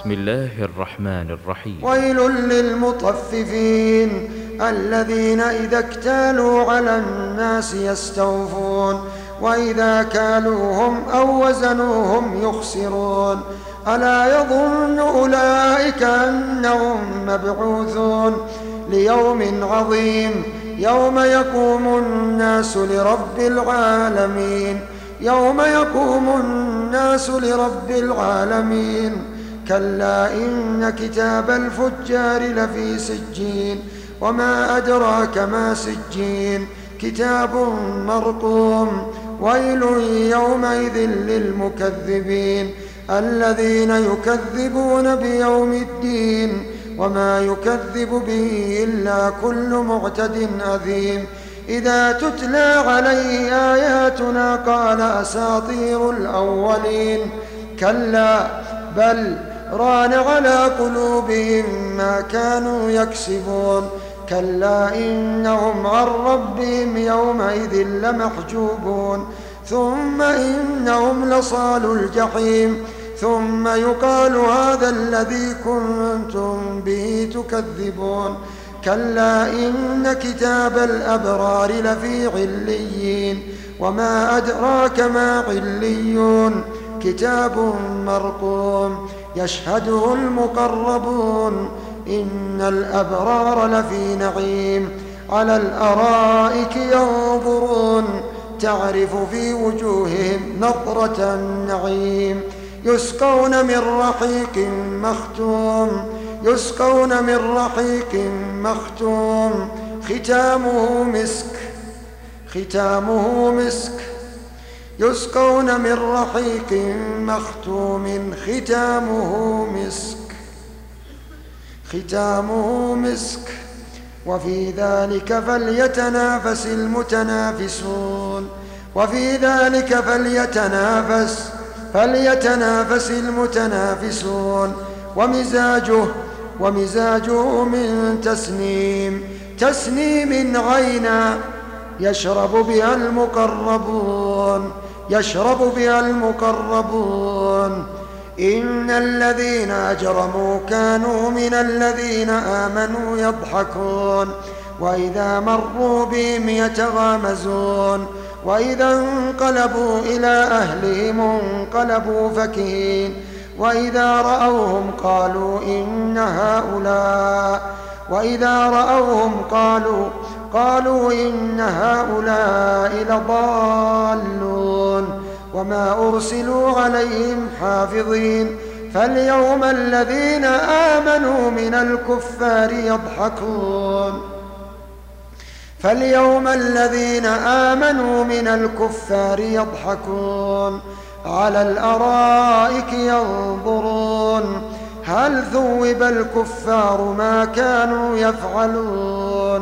بسم الله الرحمن الرحيم. ويل للمطففين الذين إذا اكتالوا على الناس يستوفون وإذا كالوهم أو وزنوهم يخسرون ألا يظن أولئك أنهم مبعوثون ليوم عظيم يوم يقوم الناس لرب العالمين يوم يقوم الناس لرب العالمين كلا إن كتاب الفجار لفي سجين وما أدراك ما سجين كتاب مرقوم ويل يومئذ للمكذبين الذين يكذبون بيوم الدين وما يكذب به إلا كل معتد أثيم إذا تتلى عليه آياتنا قال أساطير الأولين كلا بل ران على قلوبهم ما كانوا يكسبون كلا إنهم عن ربهم يومئذ لمحجوبون ثم إنهم لصالوا الجحيم ثم يقال هذا الذي كنتم به تكذبون كلا إن كتاب الأبرار لفي عليين وما أدراك ما عليون كتاب مرقوم يشهده المقربون إن الأبرار لفي نعيم على الأرائك ينظرون تعرف في وجوههم نضرة النعيم يسقون من رحيق مختوم ختامه مسك يسقون من رحيق مختوم ختامه مسك وفي ذلك فليتنافس المتنافسون ومزاجه من تسنيم عينا يشرب بها المقربون إن الذين أجرموا كانوا من الذين آمنوا يضحكون وإذا مروا بهم يتغامزون وإذا انقلبوا إلى أهلهم انقلبوا فكهين وإذا رأوهم قالوا إن هؤلاء لضالون وما أرسلوا عليهم حافظين فاليوم الذين آمنوا من الكفار يضحكون على الأرائك ينظرون هل ثوب الكفار ما كانوا يفعلون